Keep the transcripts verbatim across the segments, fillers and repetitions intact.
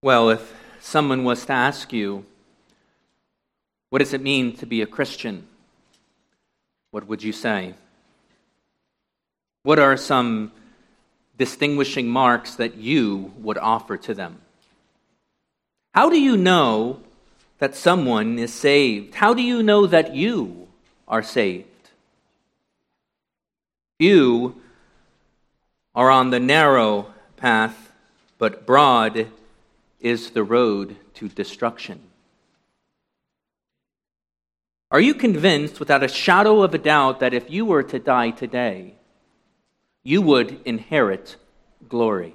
Well, if someone was to ask you, what does it mean to be a Christian? What would you say? What are some distinguishing marks that you would offer to them? How do you know that someone is saved? How do you know that you are saved? You are on the narrow path, but broad is the road to destruction. Are you convinced without a shadow of a doubt that if you were to die today, you would inherit glory?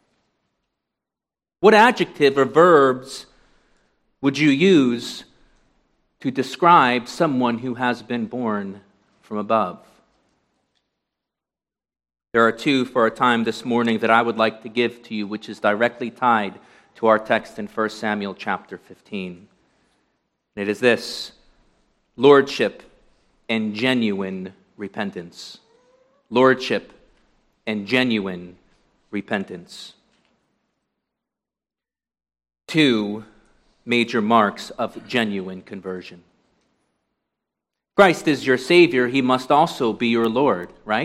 What adjective or verbs would you use to describe someone who has been born from above? There are two for our time this morning that I would like to give to you, which is directly tied to our text in First Samuel chapter fifteen. And it is this: lordship and genuine repentance. Lordship and genuine repentance. Two major marks of genuine conversion. Christ is your Savior, He must also be your Lord, right?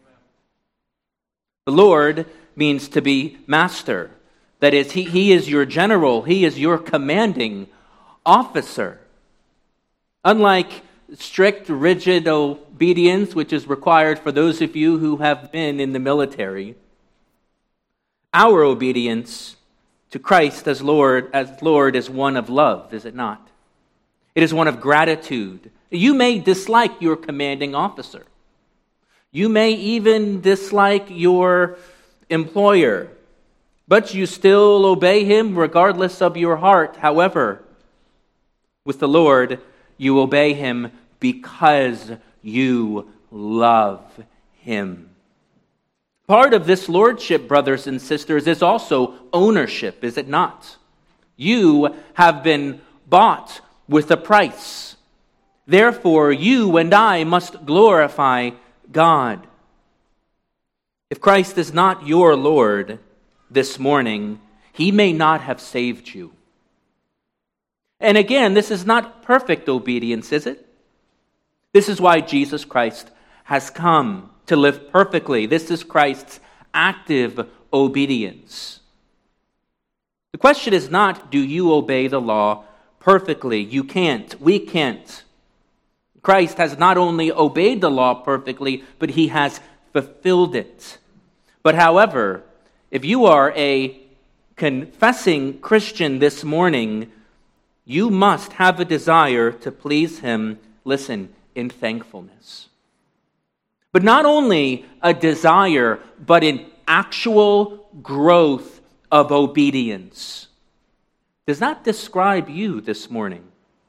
The Lord means to be master. That is, he, he is your general. He is your commanding officer. Unlike strict, rigid obedience, which is required for those of you who have been in the military, our obedience to Christ as Lord, as Lord is one of love, is it not? It is one of gratitude. You may dislike your commanding officer. You may even dislike your employer, but you still obey him regardless of your heart. However, with the Lord, you obey him because you love him. Part of this lordship, brothers and sisters, is also ownership, is it not? You have been bought with a price. Therefore, you and I must glorify God. If Christ is not your Lord this morning, He may not have saved you. And again, this is not perfect obedience, is it? This is why Jesus Christ has come to live perfectly. This is Christ's active obedience. The question is not, do you obey the law perfectly? You can't. We can't. Christ has not only obeyed the law perfectly, but He has fulfilled it. But however, if you are a confessing Christian this morning, you must have a desire to please Him, listen, in thankfulness. But not only a desire, but in actual growth of obedience. Does that describe you this morning?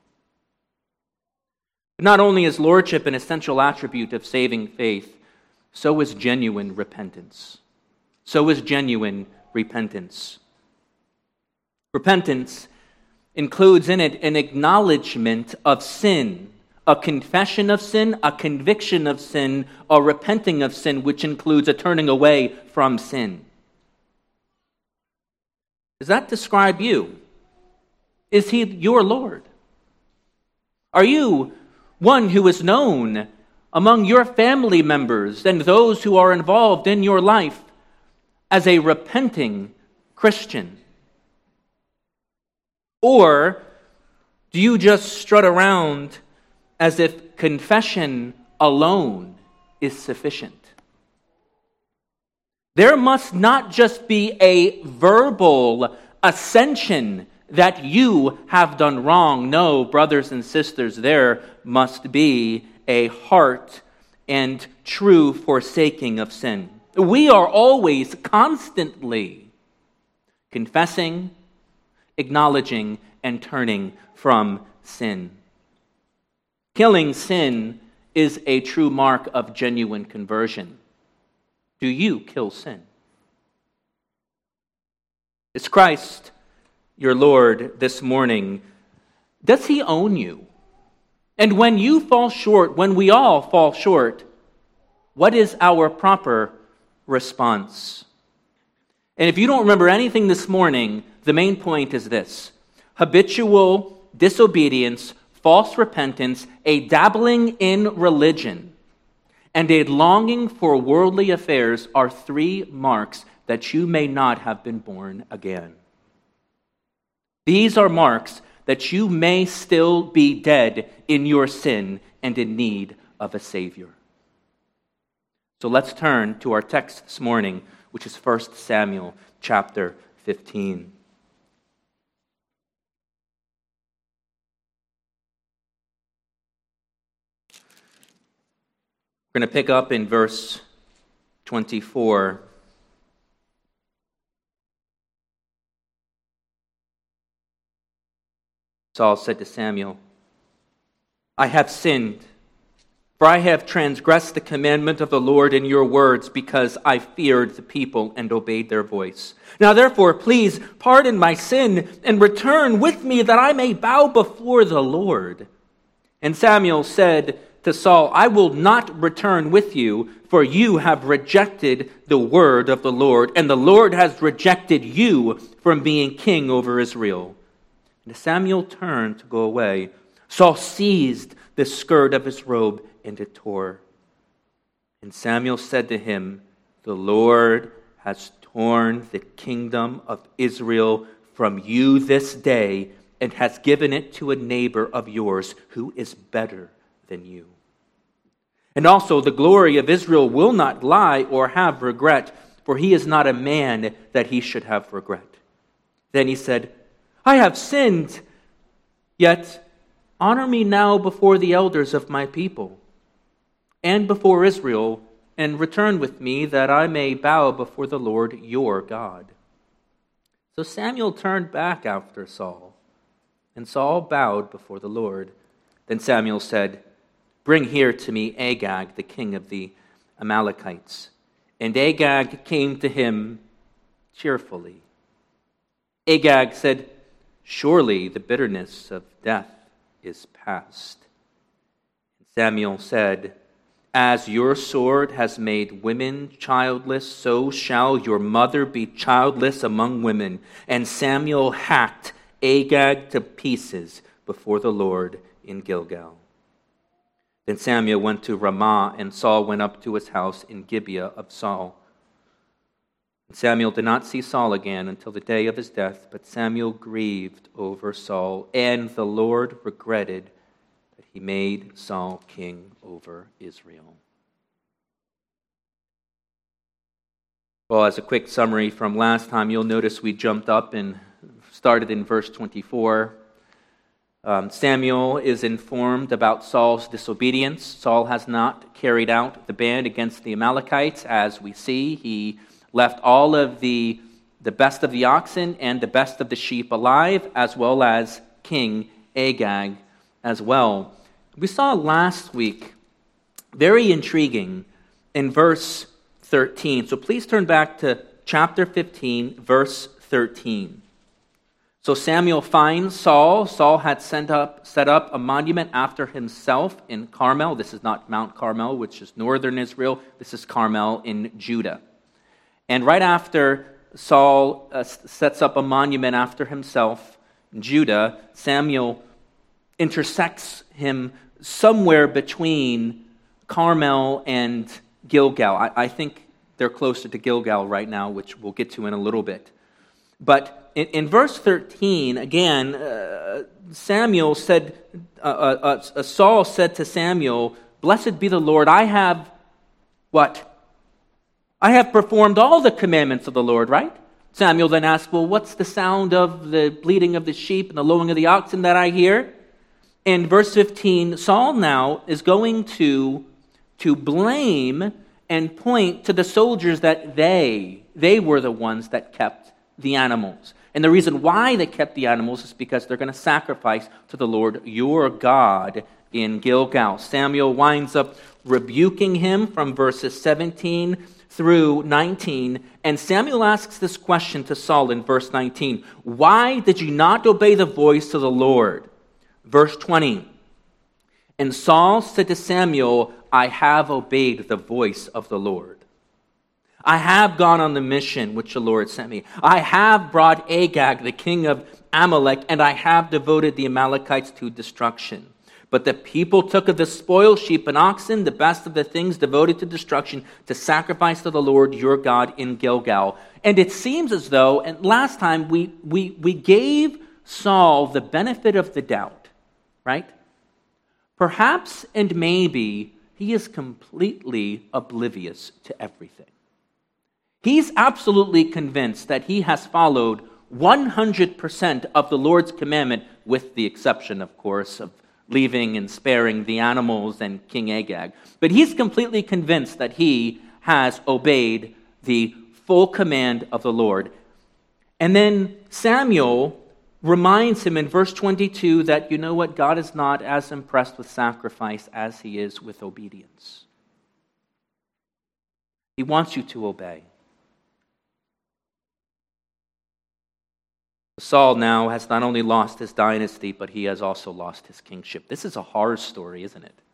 Not only is lordship an essential attribute of saving faith, so is genuine repentance. So is genuine repentance. Repentance includes in it an acknowledgement of sin, a confession of sin, a conviction of sin, a repenting of sin, which includes a turning away from sin. Does that describe you? Is He your Lord? Are you one who is known among your family members and those who are involved in your life as a repenting Christian? Or do you just strut around as if confession alone is sufficient? There must not just be a verbal ascension that you have done wrong. No, brothers and sisters, there must be a heart and true forsaking of sin. We are always constantly confessing, acknowledging, and turning from sin. Killing sin is a true mark of genuine conversion. Do you kill sin? Is Christ your Lord this morning? Does He own you? And when you fall short, when we all fall short, what is our proper response? And if you don't remember anything this morning, the main point is this: habitual disobedience, false repentance, a dabbling in religion, and a longing for worldly affairs are three marks that you may not have been born again. These are marks that you may still be dead in your sin and in need of a Savior. So let's turn to our text this morning, which is First Samuel chapter fifteen. We're going to pick up in verse twenty-four. Saul said to Samuel, "I have sinned, for I have transgressed the commandment of the Lord in your words, because I feared the people and obeyed their voice. Now therefore, please pardon my sin and return with me that I may bow before the Lord." And Samuel said to Saul, "I will not return with you, for you have rejected the word of the Lord, and the Lord has rejected you from being king over Israel." And as Samuel turned to go away, Saul seized the skirt of his robe and it tore. And Samuel said to him, "The Lord has torn the kingdom of Israel from you this day and has given it to a neighbor of yours who is better than you. And also the glory of Israel will not lie or have regret, for he is not a man that he should have regret." Then he said, "I have sinned, yet honor me now before the elders of my people and before Israel, and return with me that I may bow before the Lord your God." So Samuel turned back after Saul, and Saul bowed before the Lord. Then Samuel said, "Bring here to me Agag, the king of the Amalekites." And Agag came to him cheerfully. Agag said, "Surely the bitterness of death is past." Samuel said, "As your sword has made women childless, so shall your mother be childless among women." And Samuel hacked Agag to pieces before the Lord in Gilgal. Then Samuel went to Ramah, and Saul went up to his house in Gibeah of Saul. And Samuel did not see Saul again until the day of his death, but Samuel grieved over Saul, and the Lord regretted that he made Saul king over Israel. Well, as a quick summary from last time, you'll notice we jumped up and started in verse twenty-four. Um, Samuel is informed about Saul's disobedience. Saul has not carried out the ban against the Amalekites. As we see, he left all of the, the best of the oxen and the best of the sheep alive, as well as King Agag as well. We saw last week, very intriguing, in verse thirteen. So please turn back to chapter fifteen, verse thirteen. So Samuel finds Saul. Saul had sent up, set up a monument after himself in Carmel. This is not Mount Carmel, which is northern Israel. This is Carmel in Judah. And right after Saul uh, sets up a monument after himself in Judah, Samuel intersects him somewhere between Carmel and Gilgal. I, I think they're closer to Gilgal right now, which we'll get to in a little bit. But in, in verse thirteen, again, uh, Samuel said, uh, uh, uh, Saul said to Samuel, "Blessed be the Lord, I have," what? "I have performed all the commandments of the Lord," right? Samuel then asked, "Well, what's the sound of the bleating of the sheep and the lowing of the oxen that I hear?" In verse fifteen, Saul now is going to, to blame and point to the soldiers that they, they were the ones that kept the animals. And the reason why they kept the animals is because they're going to sacrifice to the Lord your God in Gilgal. Samuel winds up rebuking him from verses seventeen through nineteen. And Samuel asks this question to Saul in verse nineteen. "Why did you not obey the voice of the Lord?" Verse twenty. And Saul said to Samuel, "I have obeyed the voice of the Lord. I have gone on the mission which the Lord sent me. I have brought Agag, the king of Amalek, and I have devoted the Amalekites to destruction. But the people took of the spoil, sheep and oxen, the best of the things devoted to destruction, to sacrifice to the Lord your God in Gilgal. And it seems as though, and last time we, we, we gave Saul the benefit of the doubt, right? Perhaps and maybe he is completely oblivious to everything. He's absolutely convinced that he has followed one hundred percent of the Lord's commandment, with the exception, of course, of leaving and sparing the animals and King Agag. But he's completely convinced that he has obeyed the full command of the Lord. And then Samuel reminds him in verse twenty-two that, you know what, God is not as impressed with sacrifice as he is with obedience. He wants you to obey. Saul now has not only lost his dynasty, but he has also lost his kingship. This is a horror story, isn't it?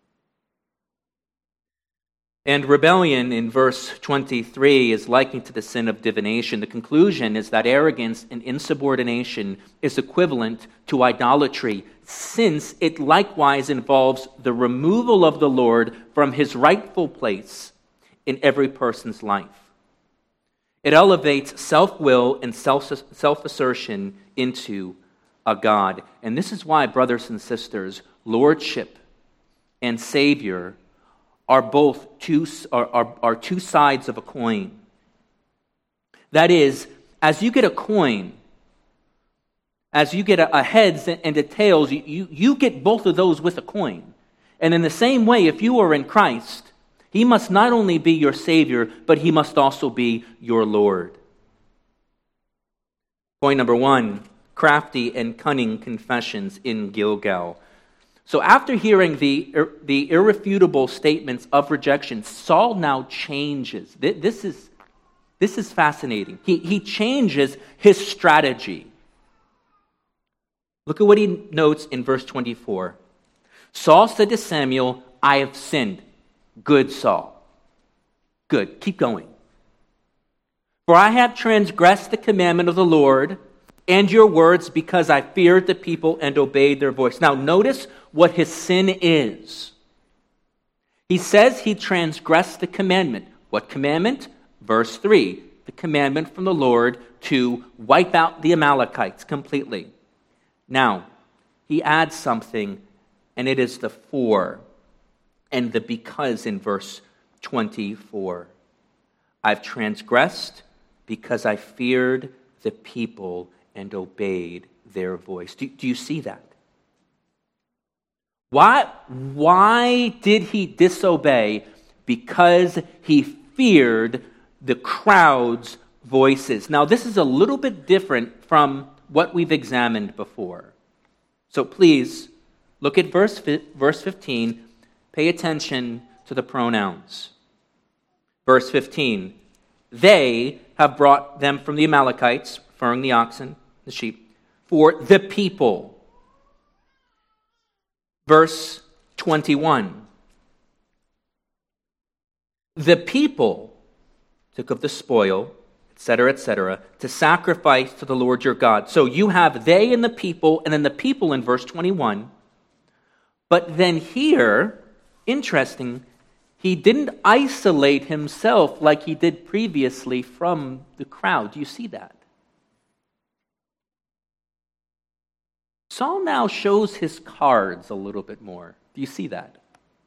And rebellion in verse twenty-three is likened to the sin of divination. The conclusion is that arrogance and insubordination is equivalent to idolatry, since it likewise involves the removal of the Lord from his rightful place in every person's life. It elevates self-will and self, self-assertion into a God. And this is why, brothers and sisters, lordship and savior are both two, are, are, are two sides of a coin. That is, as you get a coin, as you get a, a heads and a tails, you, you, you get both of those with a coin. And in the same way, if you are in Christ, he must not only be your Savior, but he must also be your Lord. Point number one, crafty and cunning confessions in Gilgal. So after hearing the, the irrefutable statements of rejection, Saul now changes. This is, this is fascinating. He, he changes his strategy. Look at what he notes in verse twenty-four. Saul said to Samuel, I have sinned. Good, Saul. Good. Keep going. For I have transgressed the commandment of the Lord and your words because I feared the people and obeyed their voice. Now notice what his sin is. He says he transgressed the commandment. What commandment? Verse three. The commandment from the Lord to wipe out the Amalekites completely. Now, he adds something, and it is the for. And the because in verse twenty-four. I've transgressed because I feared the people and obeyed their voice. Do, do you see that? Why, why did he disobey? Because he feared the crowd's voices. Now, this is a little bit different from what we've examined before. So please, look at verse, verse fifteen. Pay attention to the pronouns. Verse fifteen, they have brought them from the Amalekites, referring the oxen, the sheep, for the people. Verse twenty-one, the people took of the spoil, et cetera, et cetera, to sacrifice to the Lord your God. So you have they and the people, and then the people in verse twenty-one. But then here, interesting, he didn't isolate himself like he did previously from the crowd. Do you see that? Saul now shows his cards a little bit more. Do you see that?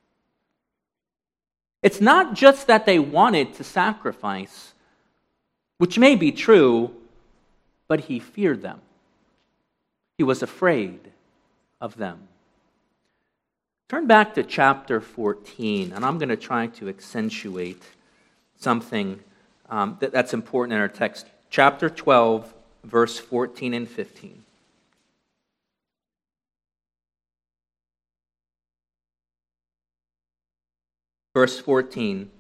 It's not just that they wanted to sacrifice, which may be true, but he feared them. He was afraid of them. Turn back to chapter fourteen, and I'm going to try to accentuate something um, that, that's important in our text. Chapter twelve, verse fourteen and fifteen. Verse fourteen.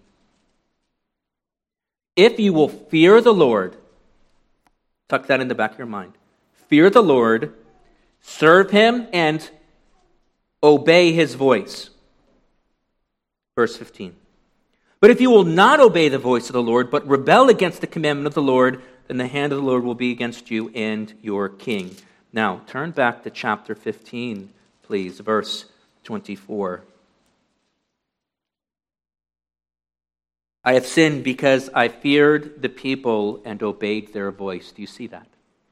If you will fear the Lord, tuck that in the back of your mind. Fear the Lord, serve him, and obey his voice. Verse fifteen. But if you will not obey the voice of the Lord, but rebel against the commandment of the Lord, then the hand of the Lord will be against you and your king. Now, turn back to chapter fifteen, please, verse twenty-four. I have sinned because I feared the people and obeyed their voice. Do you see that?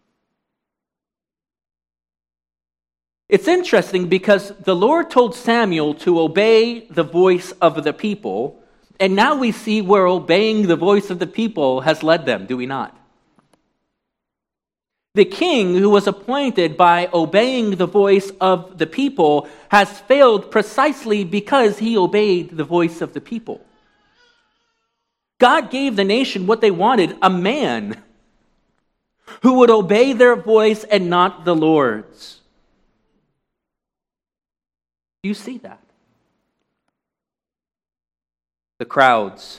It's interesting because the Lord told Samuel to obey the voice of the people, and now we see where obeying the voice of the people has led them, do we not? The king who was appointed by obeying the voice of the people has failed precisely because he obeyed the voice of the people. God gave the nation what they wanted, a man who would obey their voice and not the Lord's. Do you see that? The crowds.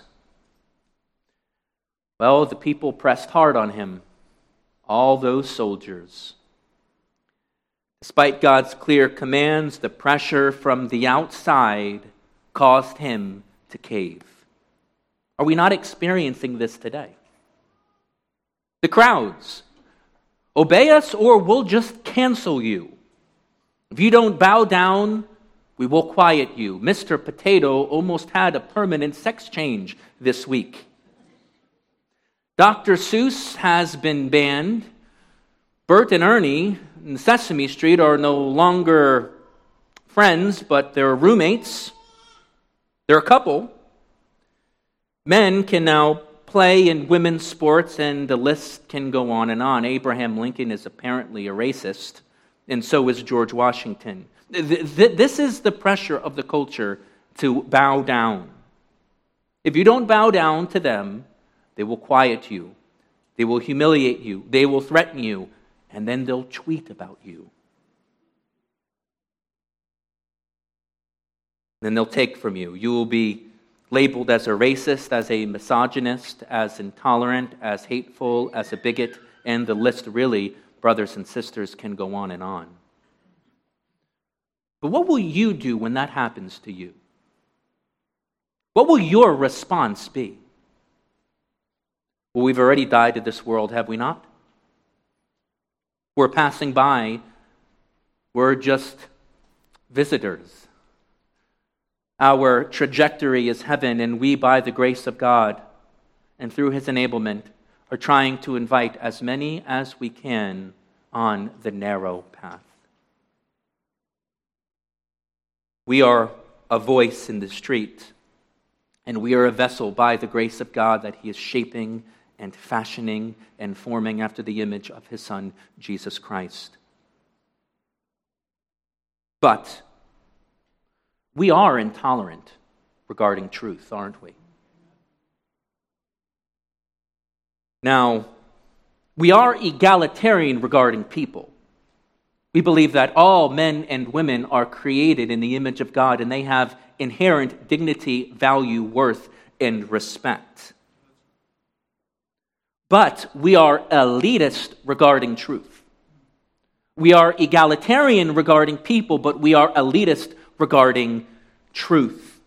Well, the people pressed hard on him. All those soldiers. Despite God's clear commands, the pressure from the outside caused him to cave. Are we not experiencing this today? The crowds. Obey us or we'll just cancel you. If you don't bow down, we will quiet you. Mister Potato almost had a permanent sex change this week. Doctor Seuss has been banned. Bert and Ernie in Sesame Street are no longer friends, but they're roommates. They're a couple. Men can now play in women's sports, and the list can go on and on. Abraham Lincoln is apparently a racist, and so is George Washington. This is the pressure of the culture to bow down. If you don't bow down to them, they will quiet you. They will humiliate you. They will threaten you. And then they'll tweet about you. Then they'll take from you. You will be labeled as a racist, as a misogynist, as intolerant, as hateful, as a bigot. And the list really, brothers and sisters, can go on and on. But what will you do when that happens to you? What will your response be? Well, we've already died to this world, have we not? We're passing by. We're just visitors. Our trajectory is heaven, and we, by the grace of God and through His enablement, are trying to invite as many as we can on the narrow path. We are a voice in the street, and we are a vessel by the grace of God that He is shaping and fashioning and forming after the image of His Son, Jesus Christ. But we are intolerant regarding truth, aren't we? Now, we are egalitarian regarding people. We believe that all men and women are created in the image of God, and they have inherent dignity, value, worth, and respect. But we are elitist regarding truth. We are egalitarian regarding people, but we are elitist regarding truth.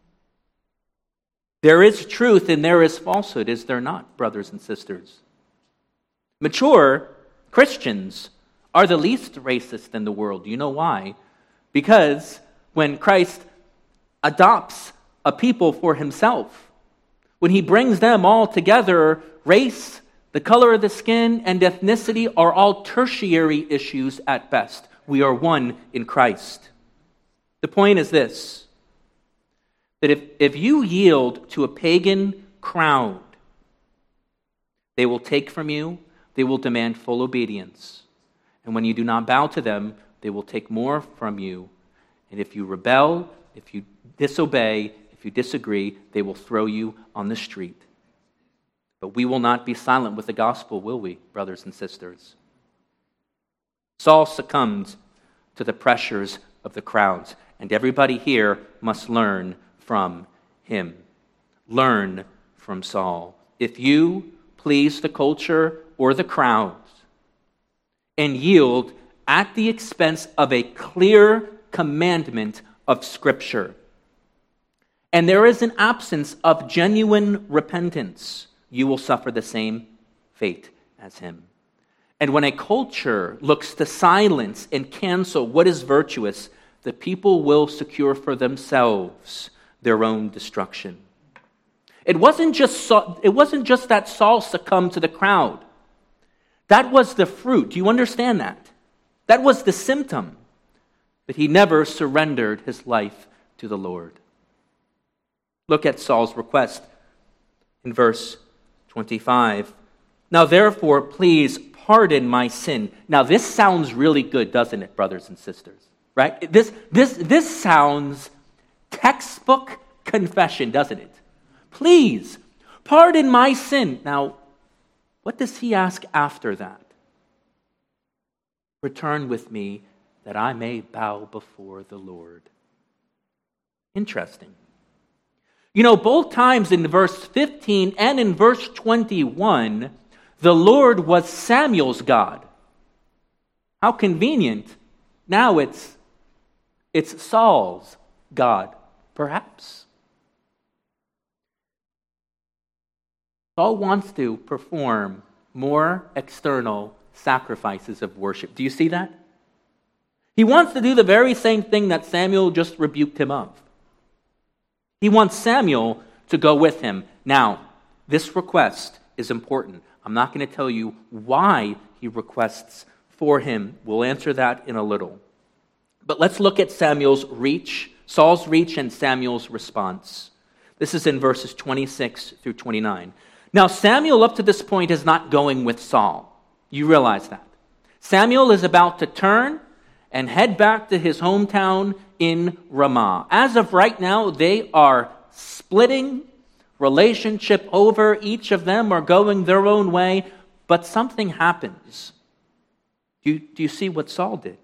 There is truth and there is falsehood, is there not, brothers and sisters? Mature Christians are the least racist in the world. Do you know why? Because when Christ adopts a people for Himself, when He brings them all together, race, the color of the skin, and ethnicity are all tertiary issues at best. We are one in Christ. The point is this, that if, if you yield to a pagan crowd, they will take from you, they will demand full obedience. And when you do not bow to them, they will take more from you. And if you rebel, if you disobey, if you disagree, they will throw you on the street. But we will not be silent with the gospel, will we, brothers and sisters? Saul succumbed to the pressures of the crowds, and everybody here must learn from him. Learn from Saul. If you please the culture or the crowds and yield at the expense of a clear commandment of Scripture, and there is an absence of genuine repentance, you will suffer the same fate as him. And when a culture looks to silence and cancel what is virtuous, the people will secure for themselves their own destruction. It wasn't just Saul, it wasn't just that Saul succumbed to the crowd. That was the fruit. Do you understand that? That was the symptom. But he never surrendered his life to the Lord. Look at Saul's request in verse twenty-five. Now therefore, please pardon my sin. Now this sounds really good, doesn't it, brothers and sisters? Right? This, this, this sounds textbook confession, doesn't it? Please pardon my sin. Now, what does he ask after that? Return with me that I may bow before the Lord. Interesting. You know, both times in verse fifteen and in verse twenty-one, the Lord was Samuel's God. How convenient. Now it's, it's Saul's God, perhaps. Saul wants to perform more external sacrifices of worship. Do you see that? He wants to do the very same thing that Samuel just rebuked him of. He wants Samuel to go with him. Now, this request is important. I'm not going to tell you why he requests for him. We'll answer that in a little. But let's look at Samuel's reach, Saul's reach and Samuel's response. This is in verses twenty-six through twenty-nine. Now, Samuel up to this point is not going with Saul. You realize that. Samuel is about to turn and head back to his hometown in Ramah. As of right now, they are splitting relationship over. Each of them are going their own way, but something happens. Do you, do you see what Saul did?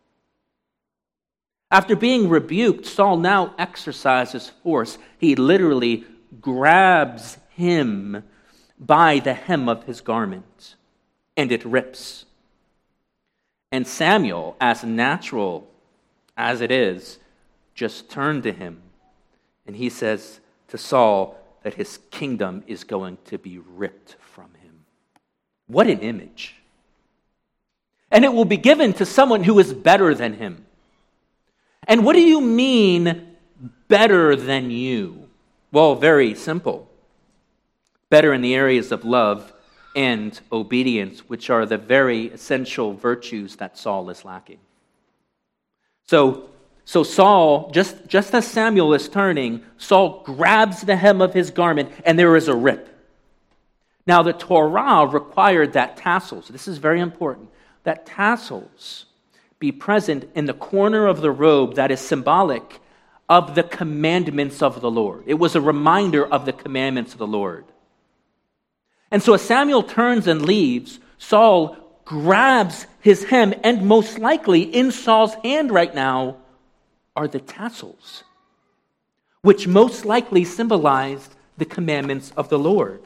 After being rebuked, Saul now exercises force. He literally grabs him by the hem of his garment, and it rips. And Samuel, as natural as it is, just turned to him, and he says to Saul that his kingdom is going to be ripped from him. What an image. And it will be given to someone who is better than him. And what do you mean, better than you? Well, very simple. Better in the areas of love and obedience, which are the very essential virtues that Saul is lacking. So, so Saul, just, just as Samuel is turning, Saul grabs the hem of his garment, and there is a rip. Now, the Torah required that tassels, this is very important, that tassels be present in the corner of the robe that is symbolic of the commandments of the Lord. It was a reminder of the commandments of the Lord. And so as Samuel turns and leaves, Saul grabs his hem, and most likely in Saul's hand right now are the tassels, which most likely symbolized the commandments of the Lord.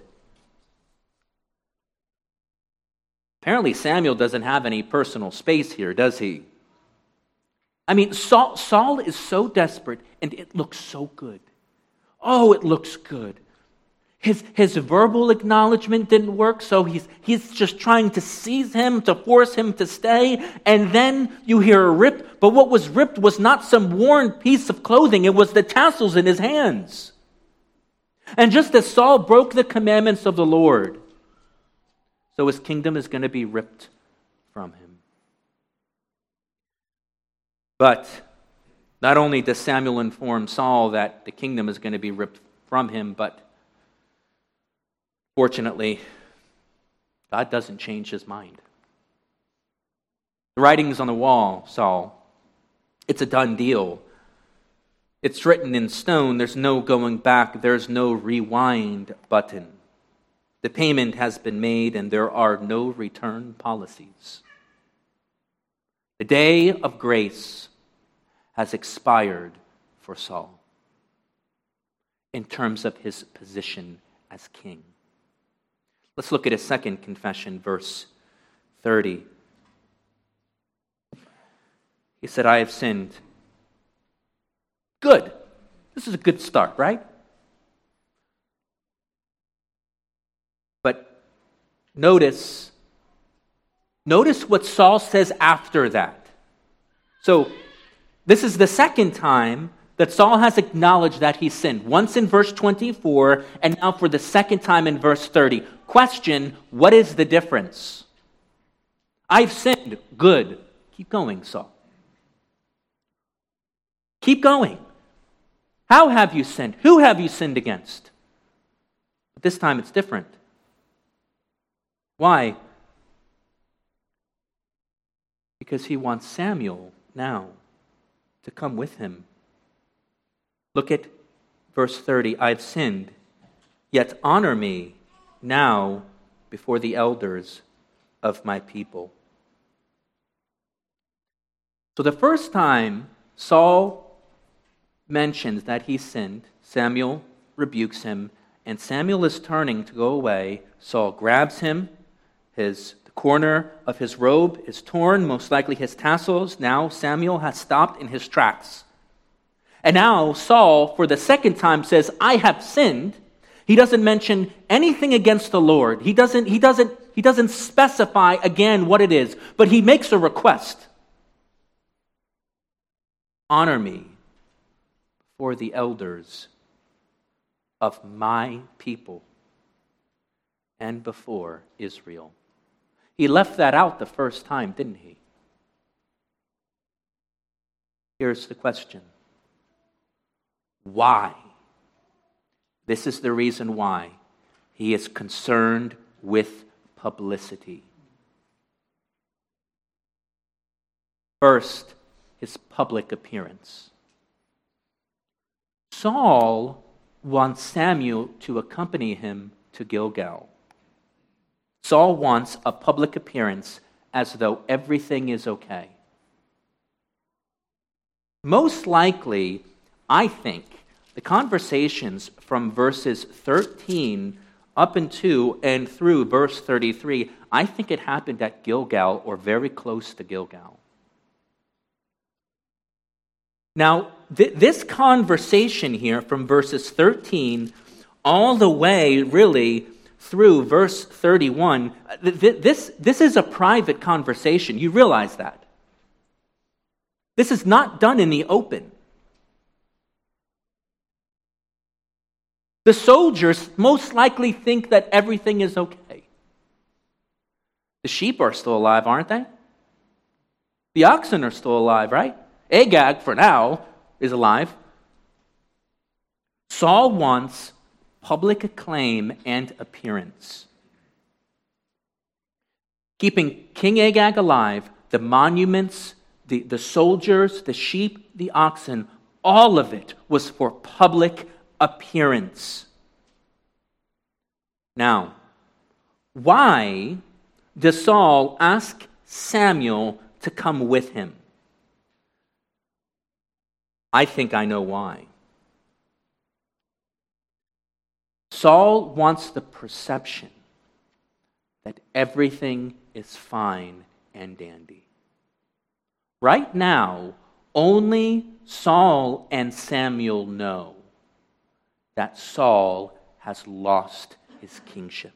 Apparently Samuel doesn't have any personal space here, does he? I mean, Saul, Saul is so desperate, and it looks so good. Oh, it looks good. His, his verbal acknowledgement didn't work, so he's, he's just trying to seize him, to force him to stay, and then you hear a rip, but what was ripped was not some worn piece of clothing, it was the tassels in his hands. And just as Saul broke the commandments of the Lord, so his kingdom is going to be ripped from him. But not only does Samuel inform Saul that the kingdom is going to be ripped from him, but fortunately, God doesn't change his mind. The writing's on the wall, Saul. It's a done deal. It's written in stone. There's no going back. There's no rewind button. The payment has been made, and there are no return policies. The day of grace has expired for Saul in terms of his position as king. Let's look at his second confession, verse thirty. He said, I have sinned. Good. This is a good start, right? But notice, notice what Saul says after that. So, this is the second time that Saul has acknowledged that he sinned. Once in verse twenty-four, and now for the second time in verse thirty. Question, what is the difference? I've sinned. Good. Keep going, Saul. Keep going. How have you sinned? Who have you sinned against? But this time it's different. Why? Because he wants Samuel now to come with him. Look at verse thirty. I've sinned, yet honor me now before the elders of my people. So the first time Saul mentions that he sinned, Samuel rebukes him, and Samuel is turning to go away. Saul grabs him, his the corner of his robe is torn, most likely his tassels. Now Samuel has stopped in his tracks. And now Saul, for the second time, says, I have sinned. He doesn't mention anything against the Lord. He doesn't, he doesn't, he doesn't specify again what it is, but he makes a request. Honor me before the elders of my people and before Israel. He left that out the first time, didn't he? Here's the question. Why? This is the reason why. He is concerned with publicity. First, his public appearance. Saul wants Samuel to accompany him to Gilgal. Saul wants a public appearance as though everything is okay. Most likely, I think, the conversations from verses thirteen up into and through verse thirty-three, I think it happened at Gilgal or very close to Gilgal. Now, th- this conversation here from verses thirteen all the way really through verse thirty-one, th- th- this, this is a private conversation. You realize that. This is not done in the open. The soldiers most likely think that everything is okay. The sheep are still alive, aren't they? The oxen are still alive, right? Agag, for now, is alive. Saul wants public acclaim and appearance. Keeping King Agag alive, the monuments, the, the soldiers, the sheep, the oxen, all of it was for public appearance. Now, why does Saul ask Samuel to come with him? I think I know why. Saul wants the perception that everything is fine and dandy. Right now, only Saul and Samuel know that Saul has lost his kingship.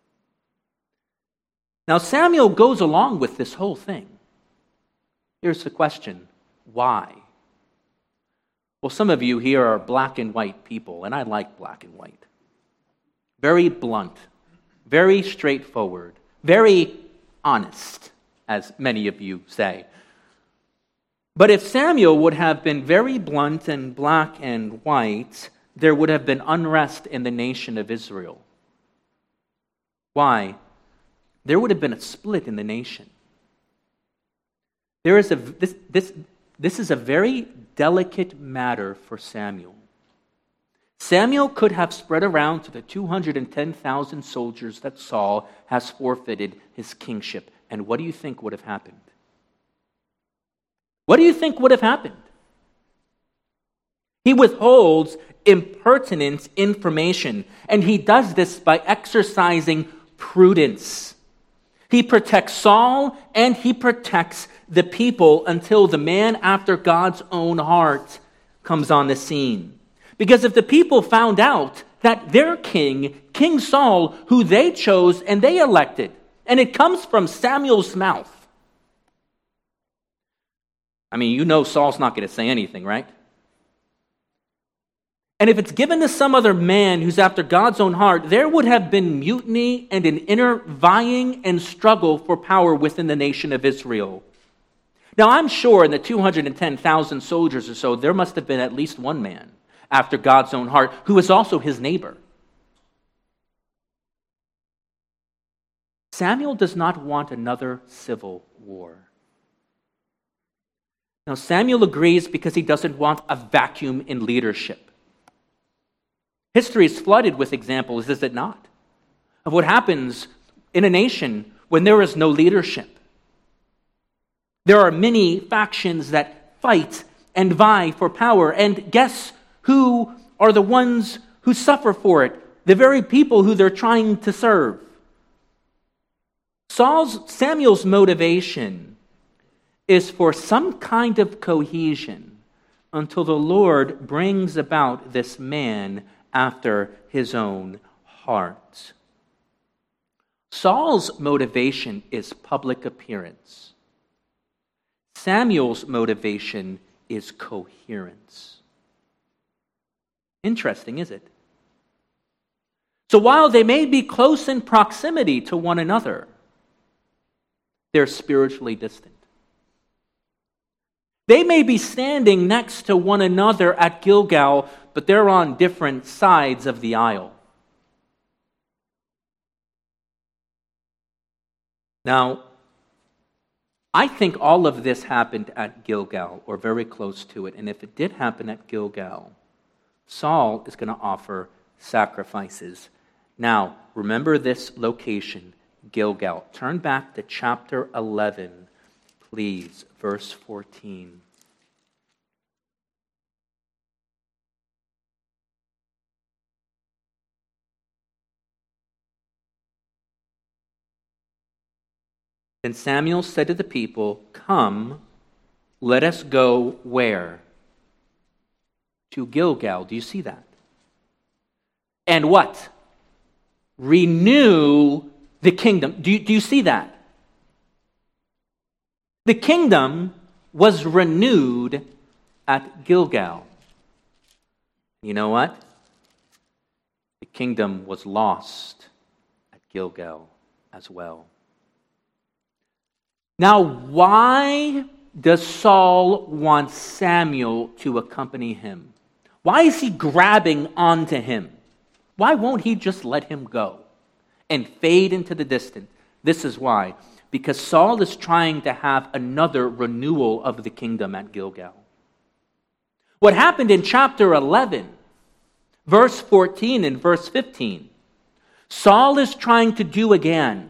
Now, Samuel goes along with this whole thing. Here's the question, why? Well, some of you here are black and white people, and I like black and white. Very blunt, very straightforward, very honest, as many of you say. But if Samuel would have been very blunt and black and white, there would have been unrest in the nation of Israel. Why? There would have been a split in the nation. There is a this this this is a very delicate matter for Samuel. Samuel could have spread around to the two hundred ten thousand soldiers that Saul has forfeited his kingship. And what do you think would have happened? What do you think would have happened? He withholds impertinent information, and he does this by exercising prudence. He protects Saul and he protects the people until the man after God's own heart comes on the scene. Because if the people found out that their king, King Saul, who they chose and they elected, and it comes from Samuel's mouth. I mean, you know Saul's not going to say anything, right? And if it's given to some other man who's after God's own heart, there would have been mutiny and an inner vying and struggle for power within the nation of Israel. Now, I'm sure in the two hundred ten thousand soldiers or so, there must have been at least one man after God's own heart who was also his neighbor. Samuel does not want another civil war. Now, Samuel agrees because he doesn't want a vacuum in leadership. History is flooded with examples, is it not, of what happens in a nation when there is no leadership. There are many factions that fight and vie for power, and guess who are the ones who suffer for it? The very people who they're trying to serve. Saul's, Samuel's motivation is for some kind of cohesion until the Lord brings about this man after his own heart. Saul's motivation is public appearance. Samuel's motivation is coherence. Interesting, is it? So while they may be close in proximity to one another, they're spiritually distant. They may be standing next to one another at Gilgal, but they're on different sides of the aisle. Now, I think all of this happened at Gilgal, or very close to it. And if it did happen at Gilgal, Saul is going to offer sacrifices. Now, remember this location, Gilgal. Turn back to chapter eleven, please, verse fourteen. Then Samuel said to the people, "Come, let us go where? To Gilgal." Do you see that? And what? Renew the kingdom. Do you, do you see that? The kingdom was renewed at Gilgal. You know what? The kingdom was lost at Gilgal as well. Now, why does Saul want Samuel to accompany him? Why is he grabbing onto him? Why won't he just let him go and fade into the distance? This is why. Because Saul is trying to have another renewal of the kingdom at Gilgal. What happened in chapter eleven, verse fourteen and verse fifteen, Saul is trying to do again.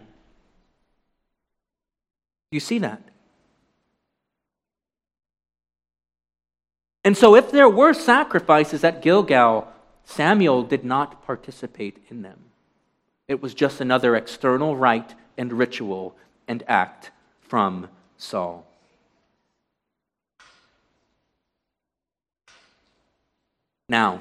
You see that? And so if there were sacrifices at Gilgal, Samuel did not participate in them. It was just another external rite and ritual and act from Saul. Now,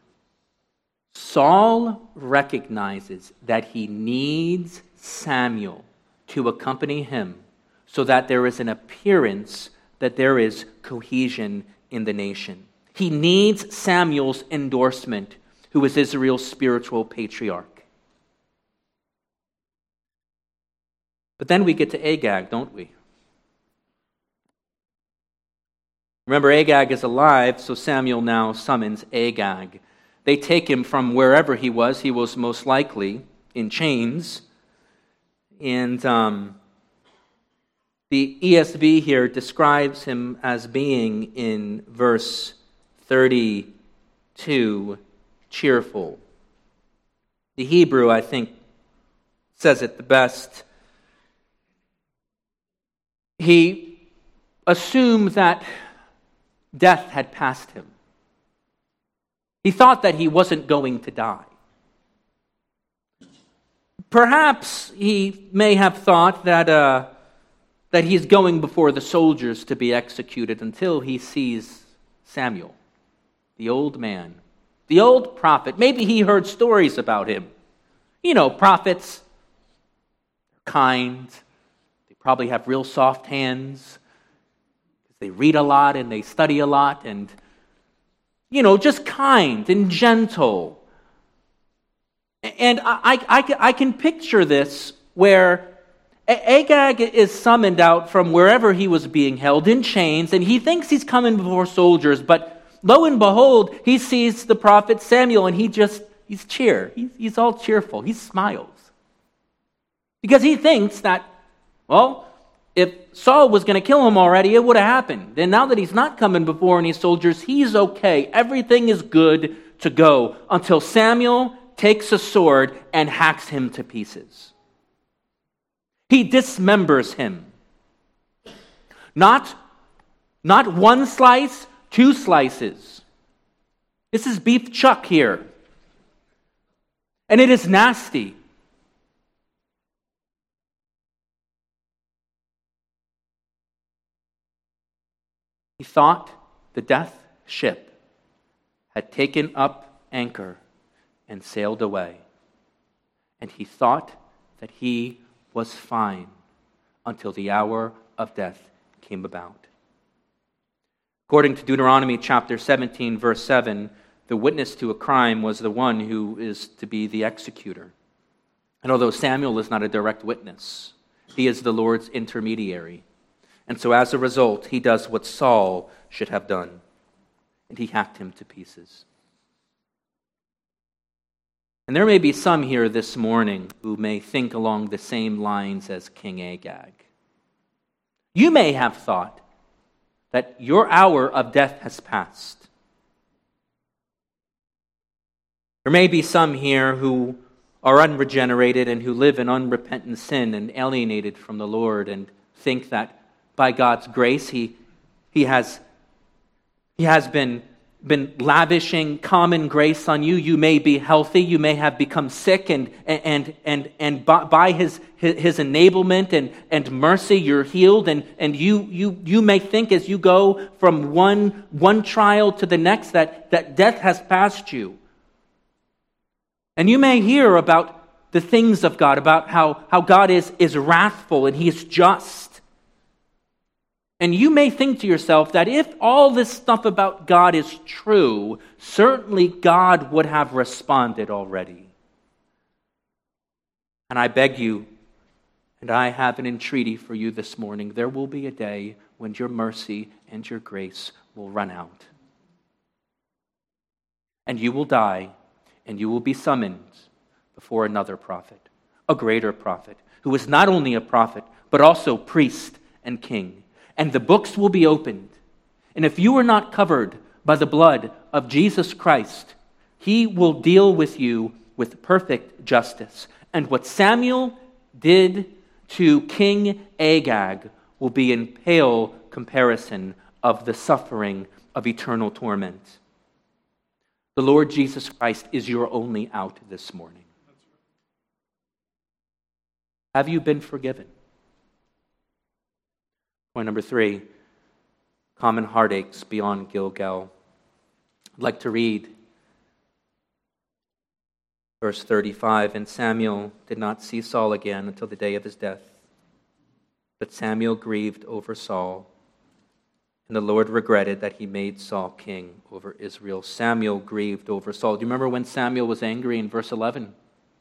Saul recognizes that he needs Samuel to accompany him so that there is an appearance that there is cohesion in the nation. He needs Samuel's endorsement, who is Israel's spiritual patriarch. But then we get to Agag, don't we? Remember, Agag is alive, so Samuel now summons Agag. They take him from wherever he was. He was most likely in chains. And um, the E S V here describes him as being, in verse thirty-two, cheerful. The Hebrew, I think, says it the best. He assumed that death had passed him. He thought that he wasn't going to die. Perhaps he may have thought that uh, that he's going before the soldiers to be executed until he sees Samuel, the old man, the old prophet. Maybe he heard stories about him. You know, prophets, they're kind. They probably have real soft hands. They read a lot and they study a lot and, you know, just kind and gentle. And I, I, I can picture this where Agag is summoned out from wherever he was being held in chains, and he thinks he's coming before soldiers, but lo and behold, he sees the prophet Samuel, and he just, he's cheer. He's, he's all cheerful. He smiles. Because he thinks that, well, if Saul was going to kill him already, it would have happened. And now that he's not coming before any soldiers, he's okay. Everything is good to go until Samuel takes a sword and hacks him to pieces. He dismembers him. Not, not one slice, two slices. This is beef chuck here. And it is nasty. He thought the death ship had taken up anchor and sailed away. And he thought that he was fine until the hour of death came about. According to Deuteronomy chapter seventeen, verse seven, the witness to a crime was the one who is to be the executor. And although Samuel is not a direct witness, he is the Lord's intermediary. And so as a result, he does what Saul should have done, and he hacked him to pieces. And there may be some here this morning who may think along the same lines as King Agag. You may have thought that your hour of death has passed. There may be some here who are unregenerated and who live in unrepentant sin and alienated from the Lord and think that by God's grace, He, he has, he has been, been lavishing common grace on you. You may be healthy. You may have become sick, and and and and by His His enablement and, and mercy, you're healed. And, and you you you may think as you go from one one trial to the next that, that death has passed you. And you may hear about the things of God, about how, how God is, is wrathful and He is just. And you may think to yourself that if all this stuff about God is true, certainly God would have responded already. And I beg you, and I have an entreaty for you this morning, there will be a day when your mercy and your grace will run out. And you will die, and you will be summoned before another prophet, a greater prophet, who is not only a prophet, but also priest and king. And the books will be opened. And if you are not covered by the blood of Jesus Christ, He will deal with you with perfect justice. And what Samuel did to King Agag will be in pale comparison of the suffering of eternal torment. The Lord Jesus Christ is your only out this morning. Have you been forgiven? Point number three, common heartaches beyond Gilgal. I'd like to read verse thirty-five. And Samuel did not see Saul again until the day of his death. But Samuel grieved over Saul, and the Lord regretted that He made Saul king over Israel. Samuel grieved over Saul. Do you remember when Samuel was angry in verse eleven?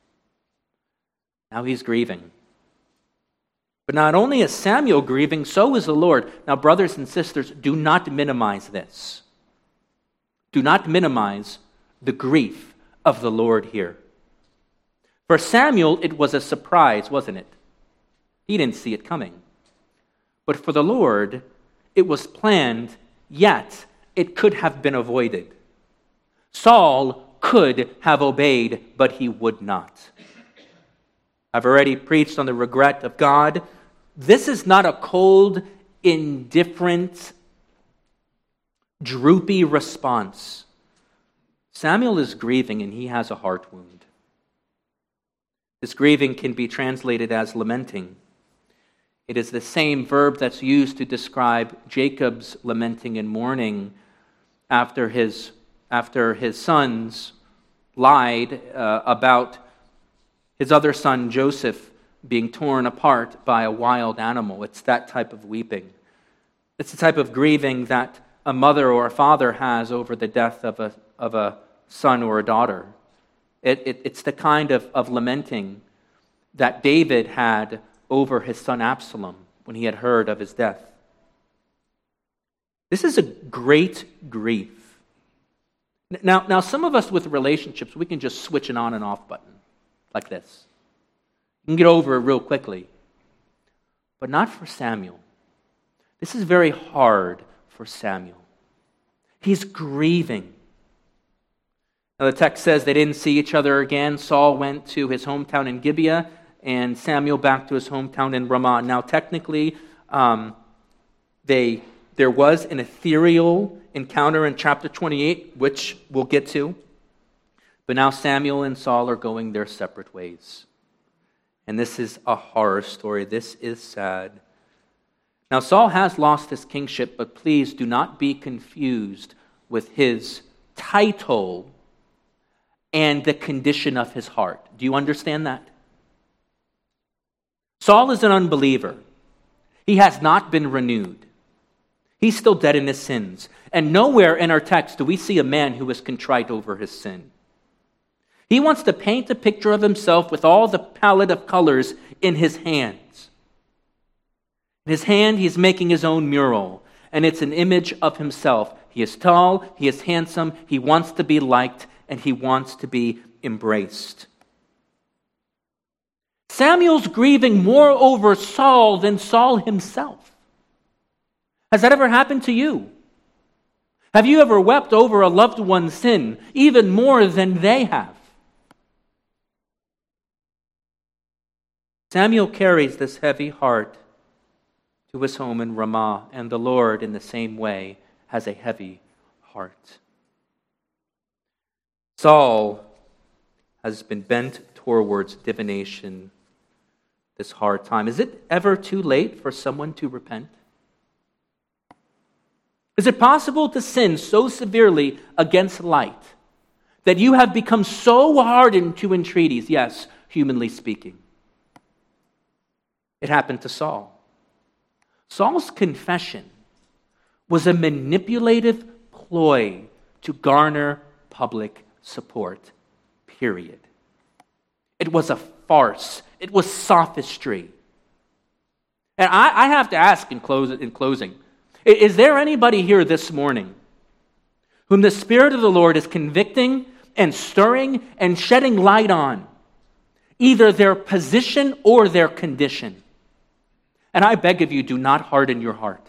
Now he's grieving. But not only is Samuel grieving, so is the Lord. Now, brothers and sisters, do not minimize this. Do not minimize the grief of the Lord here. For Samuel, it was a surprise, wasn't it? He didn't see it coming. But for the Lord, it was planned, yet it could have been avoided. Saul could have obeyed, but he would not. I've already preached on the regret of God. This is not a cold, indifferent, droopy response. Samuel is grieving and he has a heart wound. This grieving can be translated as lamenting. It is the same verb that's used to describe Jacob's lamenting and mourning after his after his sons lied uh, about his other son Joseph being torn apart by a wild animal. It's that type of weeping. It's the type of grieving that a mother or a father has over the death of a, of a son or a daughter. It, it, it's the kind of, of lamenting that David had over his son Absalom when he had heard of his death. This is a great grief. Now, now, some of us with relationships, we can just switch an on and off button like this. You can get over it real quickly. But not for Samuel. This is very hard for Samuel. He's grieving. Now, the text says they didn't see each other again. Saul went to his hometown in Gibeah, and Samuel back to his hometown in Ramah. Now, technically, um, they there was an ethereal encounter in chapter twenty-eight, which we'll get to. But now Samuel and Saul are going their separate ways. And this is a horror story. This is sad. Now, Saul has lost his kingship, but please do not be confused with his title and the condition of his heart. Do you understand that? Saul is an unbeliever. He has not been renewed. He's still dead in his sins. And nowhere in our text do we see a man who is contrite over his sin. He wants to paint a picture of himself with all the palette of colors in his hands. In his hand, he's making his own mural, and it's an image of himself. He is tall, he is handsome, he wants to be liked, and he wants to be embraced. Samuel's grieving more over Saul than Saul himself. Has that ever happened to you? Have you ever wept over a loved one's sin even more than they have? Samuel carries this heavy heart to his home in Ramah, and the Lord, in the same way, has a heavy heart. Saul has been bent towards divination this hard time. Is it ever too late for someone to repent? Is it possible to sin so severely against light that you have become so hardened to entreaties? Yes, humanly speaking. It happened to Saul. Saul's confession was a manipulative ploy to garner public support, period. It was a farce. It was sophistry. And I, I have to ask in, close, in closing, is there anybody here this morning whom the Spirit of the Lord is convicting and stirring and shedding light on, either their position or their condition? And I beg of you, do not harden your heart.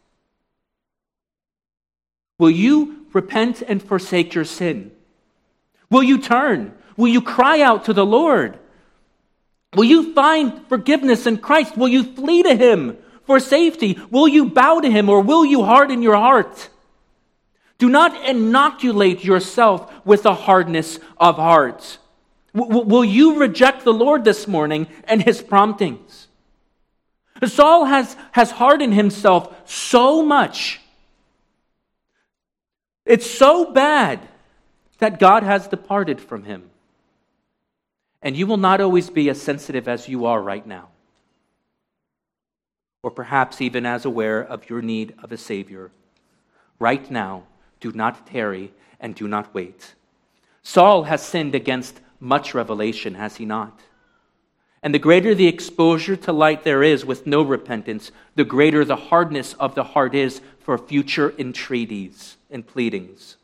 Will you repent and forsake your sin? Will you turn? Will you cry out to the Lord? Will you find forgiveness in Christ? Will you flee to Him for safety? Will you bow to Him, or will you harden your heart? Do not inoculate yourself with the hardness of heart. W- will you reject the Lord this morning and His promptings? Saul has, has hardened himself so much. It's so bad that God has departed from him. And you will not always be as sensitive as you are right now, or perhaps even as aware of your need of a Savior. Right now, do not tarry and do not wait. Saul has sinned against much revelation, has he not? And the greater the exposure to light there is with no repentance, the greater the hardness of the heart is for future entreaties and pleadings.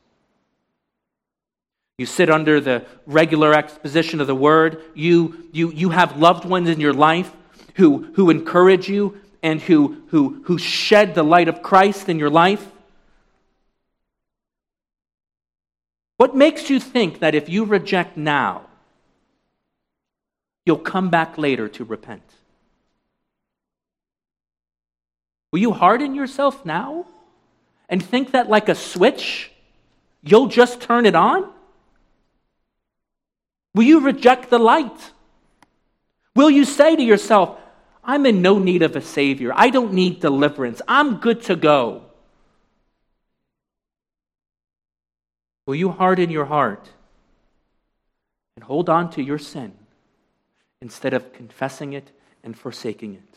You sit under the regular exposition of the Word. You, you, you have loved ones in your life who, who encourage you and who, who, who shed the light of Christ in your life. What makes you think that if you reject now, you'll come back later to repent? Will you harden yourself now and think that like a switch, you'll just turn it on? Will you reject the light? Will you say to yourself, I'm in no need of a Savior. I don't need deliverance. I'm good to go. Will you harden your heart and hold on to your sin instead of confessing it and forsaking it?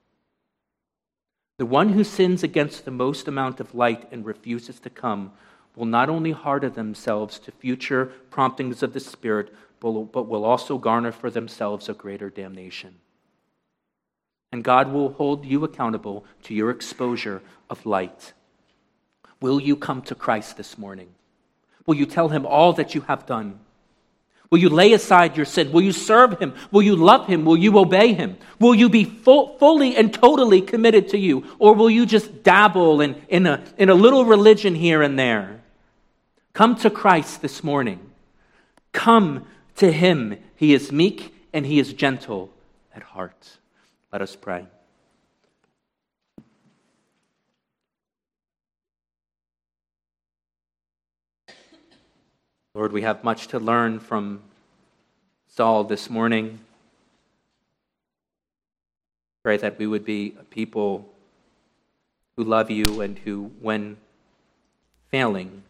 The one who sins against the most amount of light and refuses to come will not only harden themselves to future promptings of the Spirit, but will also garner for themselves a greater damnation. And God will hold you accountable to your exposure of light. Will you come to Christ this morning? Will you tell him all that you have done? Will you lay aside your sin? Will you serve him? Will you love him? Will you obey him? Will you be full, fully and totally committed to you? Or will you just dabble in, in, a, in a little religion here and there? Come to Christ this morning. Come to him. He is meek and he is gentle at heart. Let us pray. Lord, we have much to learn from Saul this morning. Pray that we would be a people who love you and who, when failing,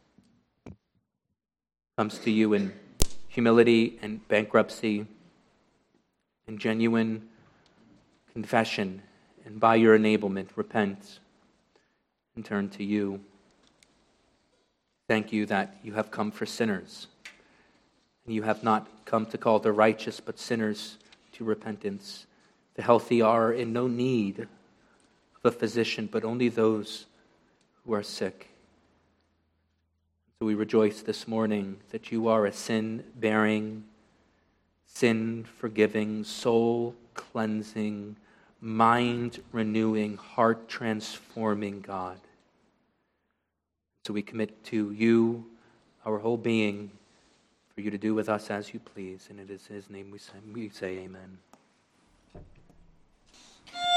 comes to you in humility and bankruptcy and genuine confession, and by your enablement, repent and turn to you. Thank you that you have come for sinners. And you have not come to call the righteous, but sinners to repentance. The healthy are in no need of a physician, but only those who are sick. So we rejoice this morning that you are a sin-bearing, sin-forgiving, soul-cleansing, mind-renewing, heart-transforming God. So we commit to you our whole being, for you to do with us as you please. And it is in his name we say, we say amen.